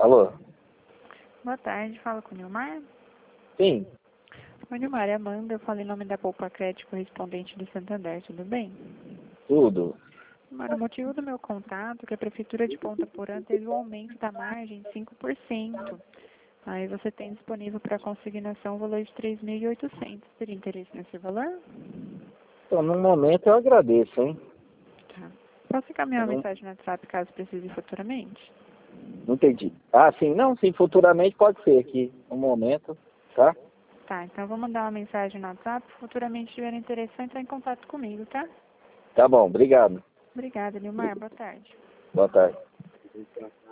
Alô? Boa tarde, fala com o Nilmar. Sim, Oi, Nilmar, é Amanda, eu falo em nome da Poupa Crédito correspondente do Santander, tudo bem? tudo. Nilmar, o motivo do meu contato é que a Prefeitura de Ponta Porã teve um aumento da margem de 5%. Aí você tem disponível para consignação o valor de 3.800. Teria interesse nesse valor? Então, no momento eu agradeço, hein? Tá. Posso encaminhar uma Eu mensagem no WhatsApp caso precise futuramente? não entendi. Ah, sim, não, sim, futuramente pode ser aqui, no momento, tá? Tá, então eu vou mandar uma mensagem no WhatsApp. Futuramente tiver interesse, é entrar em contato comigo, tá? Tá bom, obrigado. Obrigada, Nilmar. Boa tarde. Boa tarde.